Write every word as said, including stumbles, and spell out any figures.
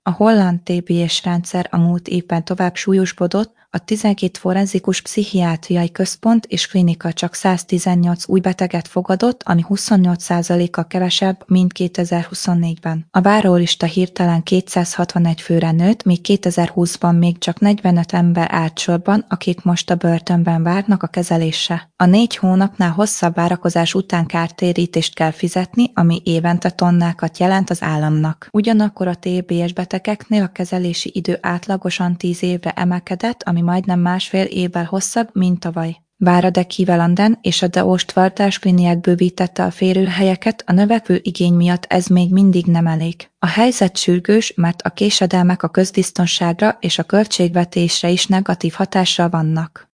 A holland té bé es rendszer a múlt évben tovább súlyosbodott, a tizenkét forenzikus pszichiátriai központ és klinika csak száztizennyolc új beteget fogadott, ami huszonnyolc százalékkal kevesebb, mint kétezer-huszonnégyben. A várólista hirtelen kétszázhatvanegy főre nőtt, míg kétezer-húszban még csak negyvenöt ember állt sorban, akik most a börtönben várnak a kezelésre. A négy hónapnál hosszabb várakozás után kártérítést kell fizetni, ami évente tonnákat jelent az államnak. Ugyanakkor a té bé es betegeknél a kezelési idő átlagosan tíz évre emelkedett, ami majdnem másfél évvel hosszabb, mint tavaly. Bár a De Kievelanden és a De Oostvaarters kliniák bővítette a férőhelyeket, a növekvő igény miatt ez még mindig nem elég. A helyzet sürgős, mert a késedelmek a közbiztonságra és a költségvetésre is negatív hatással vannak.